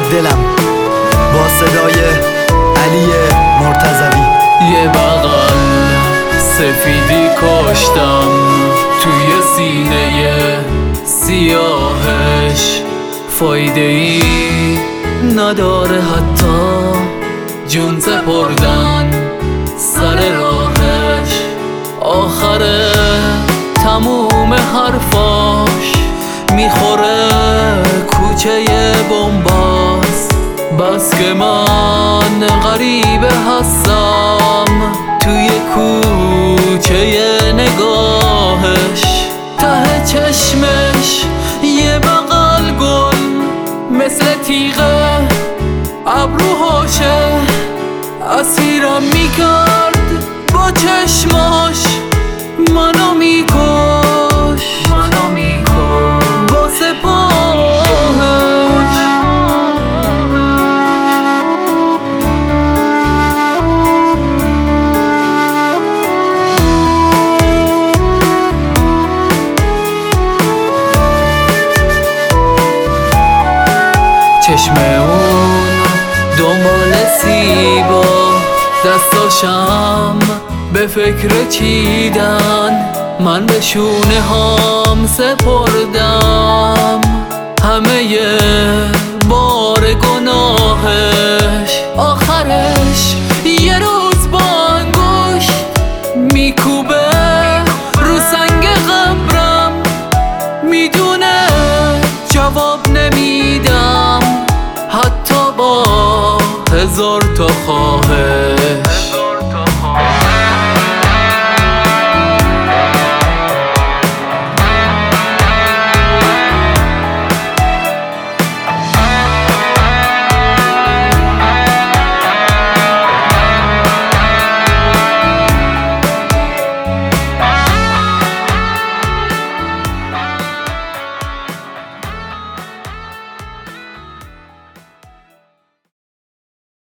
دلم با صدای علی مرتضوی. یه بغل سفیدی کاشتم توی سینه سیاهش، فایده ای نداره حتی جون سپردن سر راهش. آخر تموم حرفاش میخوره کوچه بنباس، بس که من غریبه هستم توی کوچه نگاهش. ته چشمش یه بغل گل مثل تیغه ابروهاشه، اسیرم میکرد با چشماش، منو میکش با سپاهش. چشم اون دنبال سیبا، دستاشم به فکر چیدن، من به شونه هام سپردم همه بار گناهش. آخرش یه روز با انگشت میکوبه رو سنگ قبرم، میدونه جواب نمیدم حتی با 1000 تا خواهش.